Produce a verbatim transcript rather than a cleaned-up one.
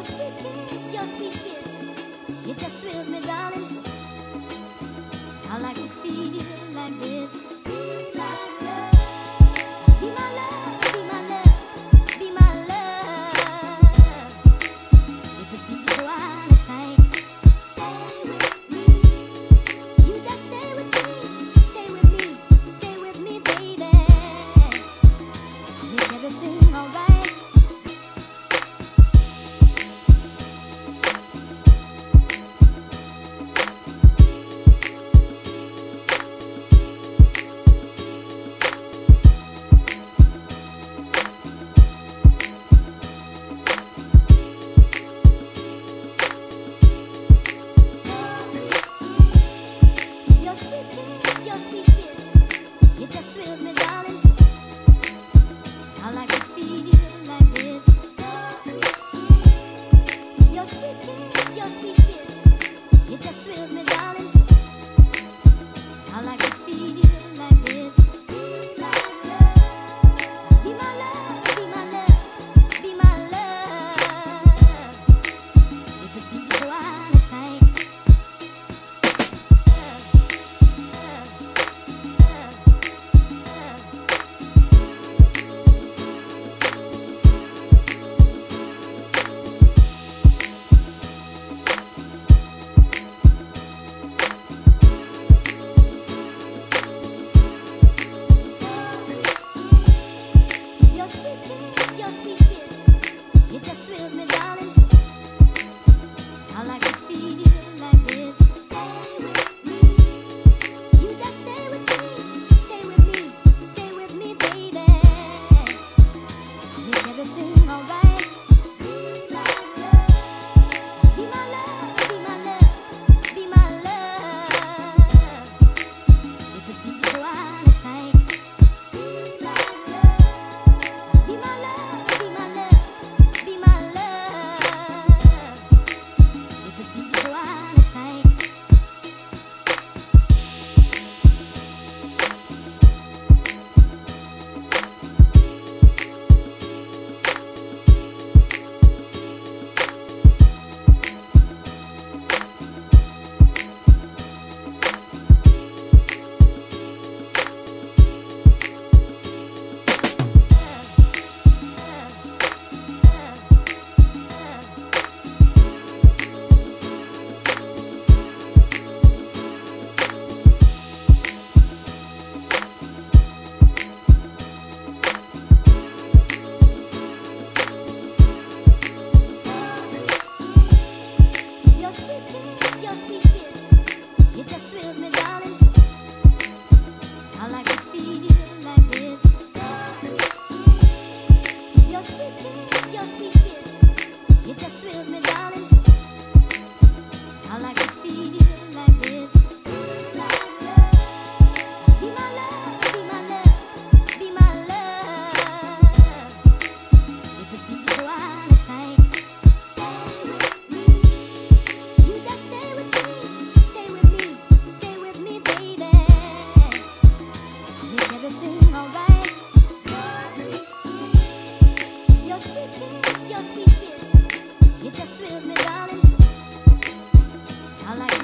sweet kiss, your sweet kiss, it just thrills me, darling. I like to feel like this. Be my love, be my love, be my love, be my love. It could be so out of sight. Stay with me, you just stay with me, stay with me, stay with me, baby. I'll make everything alright. Your sweet kiss, it just thrills me, darling. I like to feel like this. Your sweet kiss, your sweet kiss, it just thrills me, darling. I like to feel like this. Be my love, be my love, be my love, be my love. It could be so out of sight. Your sweet kiss, your sweet kiss, it just thrills me, darling. I like to feel like this. Stay with me, you just stay with me, stay with me, stay with me, baby. I'll make everything alright. Be my love, be my love, be my love, be my love. It could be so out of sight. Be my love, be my love, be my love, be my love. It could be so out of sight. Your sweet kiss, your sweet kiss, it just thrills me, darling. I like to feel like this. Your sweet kiss, your sweet kiss, it just thrills me, darling. I like to feel like this. Be my love, be my love, be my love, be my love. It could be so out of sight. Stay with me, you just stay with me, stay with me, stay with me, baby. I'll make everything alright. Your sweet kiss, your sweet kiss, it just thrills me, darling. I like